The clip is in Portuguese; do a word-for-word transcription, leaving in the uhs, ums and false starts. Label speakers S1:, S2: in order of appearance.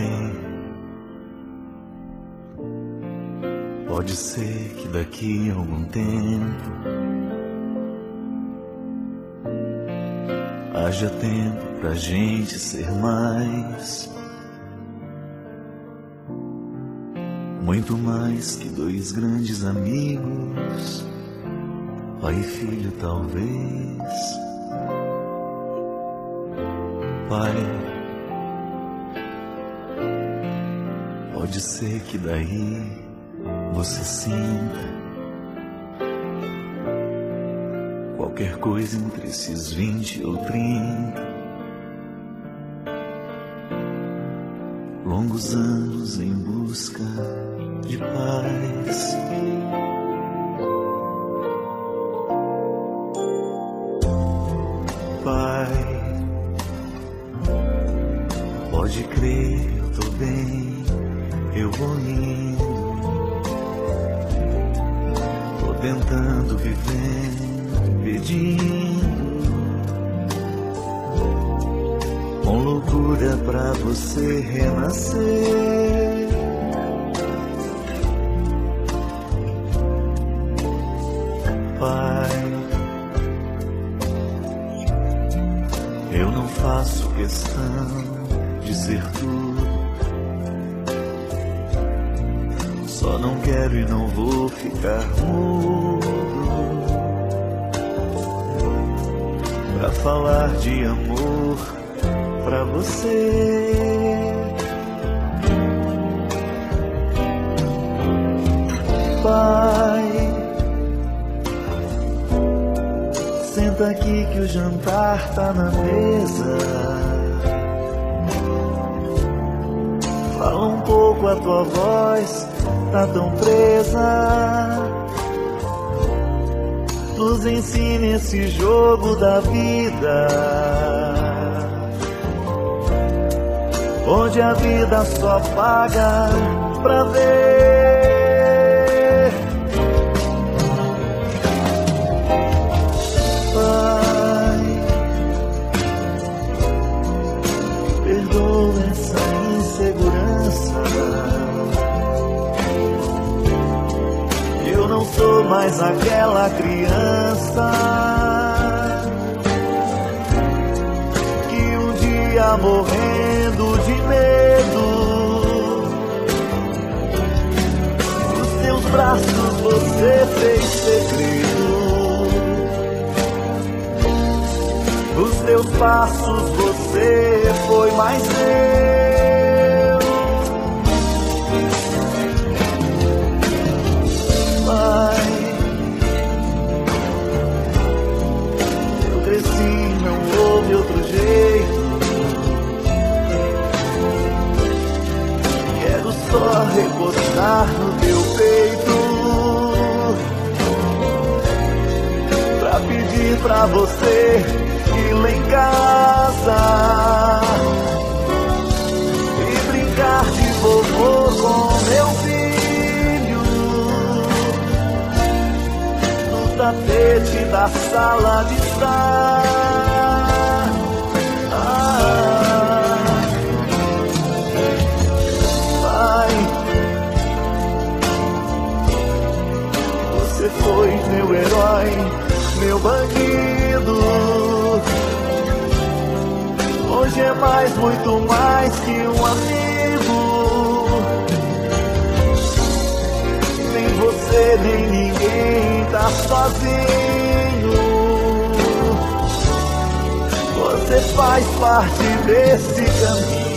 S1: Pai, pode ser que daqui a algum tempo haja tempo pra gente ser mais, muito mais que dois grandes amigos, pai e filho talvez. Pai, pode ser que daí você sinta qualquer coisa entre esses vinte ou trinta longos anos em busca de paz. Pai, pode crer, eu tô bem, eu vou indo, tô tentando viver, pedindo com loucura pra você renascer. Pai, eu não faço questão de ser tudo, só não quero e não vou ficar mudo pra falar de amor pra você. Pai, senta aqui que o jantar tá na mesa. Fala um pouco, a tua voz tá tão presa. Nos ensine esse jogo da vida, onde a vida só paga pra ver. Pai, perdoa essa insegurança. Eu não sou mais aquela criança que um dia morrendo de medo nos teus braços você fez segredo. Nos teus passos você foi mais eu. Pai, eu cresci, não houve outro jeito. Quero só recostar no teu peito pra pedir pra você ir lá em casa e brincar de vovô com meu filho no tapete da sala de estar. Ah, pai, você foi meu herói, meu bandido. Hoje é mais, muito mais que um amigo. Nem você, nem ninguém tá sozinho. Você faz parte desse caminho.